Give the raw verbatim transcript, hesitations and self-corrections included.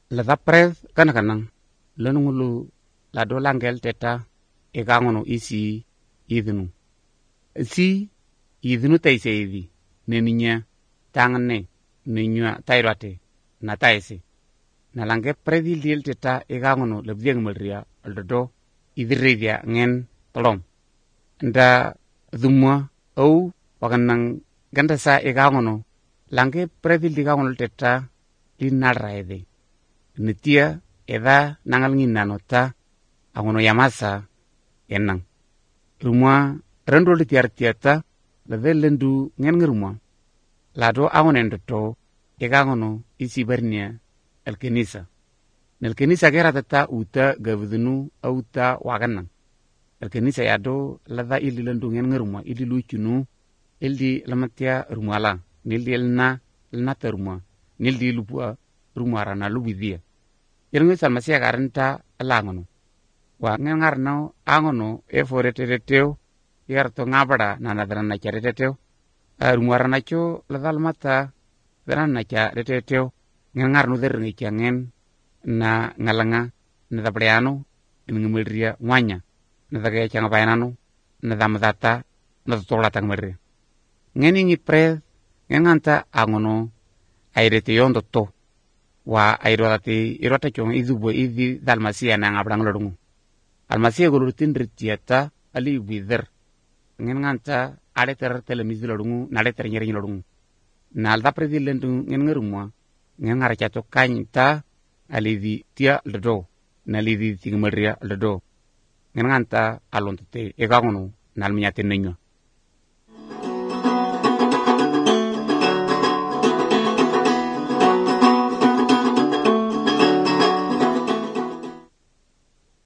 la da prez kana kanang lanungulu la do langel teta e gangono isi idinu si idinu taise idi neninya tangne nenya tairate na taise na lange prezi dil teta e gangono le bieng melria aldo idiredia ngen tolom nda dumwa au paganang ganda sa e gangono lange prezi di gangono teta linaraide nitia eda nangal nginanota angono yamasa enang rumwa rendo de tiar tiata la velendu ngen ngirumwa lado angonen to egangono isi bernia el kenisa nel kenisa gera tata uta gavdunu auta waganang el kenisa yado lada ili lendu ngen ngirumwa ili luchunu ildi lamatia rumala nildi elna elna terumwa nildi lupua rumara na lubidia yerngo salmasia garanta langono wa ngen ngarno angono e foreteteo yarto ngabada nanadana na chareteteo rumara na cho ladal mata dana na chareteteo ngen ngarno derngi changen na ngalanga na dabreano ngimilria wanya na dage changa bayanano na damdata na tola tangmerre ngeni ngi pre nganta angono airete yondo to wa airoti irota chong idubo idi dalmasia na ngabrang lodungu almasia golutin ritiata ali wither ngen nganta ale ter telemis lodungu na le ter nyeri lodungu na alda predilendu ngen ngerumwa ngen ngara chato kanyta ali di tia lodo na li di tingmeria lodo ngen nganta alonte e gagono na almiate nenyo